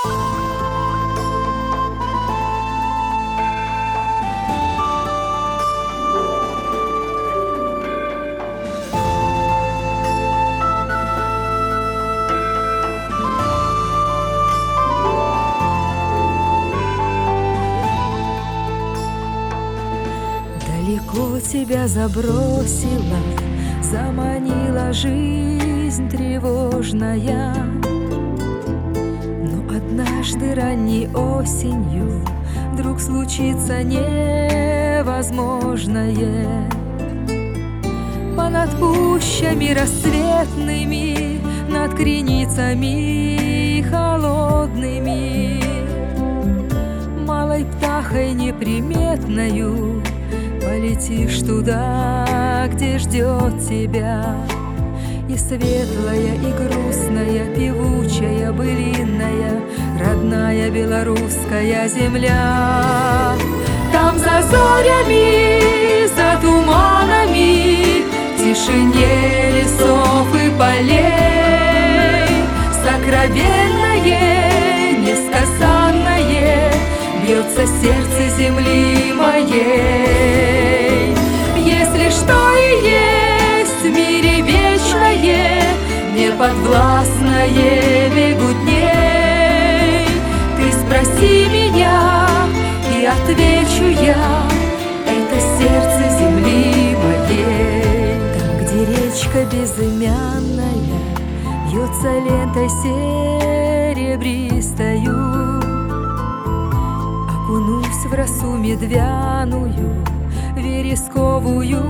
Далеко тебя забросила, заманила жизнь тревожная. Но однажды ранней осенью вдруг случится невозможное. Понад пущами рассветными, над креницами холодными, малой птахой неприметною полетишь туда, где ждет тебя. И светлая, и грустная, певучая, былинная, родная белорусская земля. Там за зорями, за туманами, в тишине лесов и полей, сокровенное, несказанное бьется сердце земли моей. Если что и есть в мире вечное, неподвластное веку дней, ты спроси меня, и отвечу я: это сердце земли моей. Там, где речка безымянная вьется лентой серебристою, окунусь в росу медвяную, вересковую,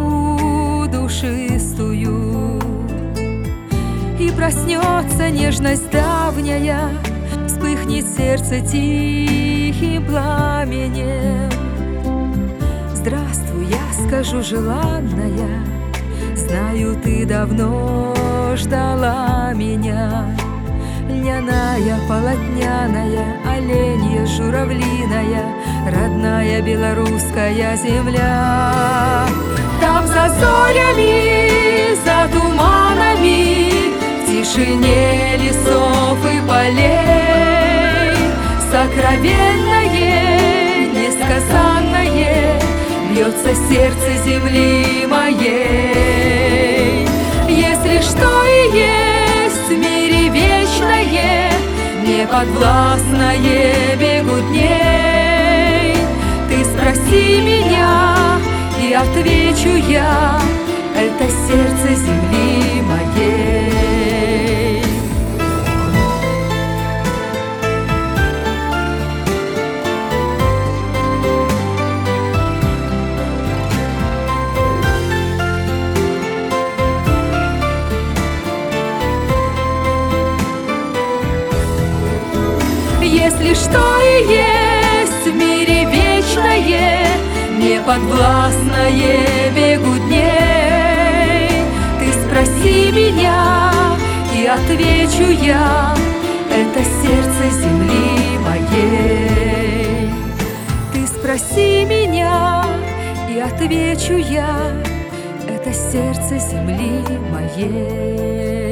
душистую, и проснется нежность давняя, вспыхнет сердце тихим пламенем. Здравствуй, я скажу, желанная, знаю, ты давно ждала меня. Льняная, полотняная, оленья, журавлиная, родная белорусская земля. Там за зорями, за туманами, в тишине лесов и полей, сокровенное, несказанное бьется сердце земли моей. Если что и есть в мире вечное, неподвластное бегу дней, ты спроси меня, и отвечу я: это сердце земли моей. Если что и есть в мире вечное, неподвластное бегу дней, ты спроси меня, и отвечу я: это сердце земли моей. Ты спроси меня, и отвечу я: это сердце земли моей.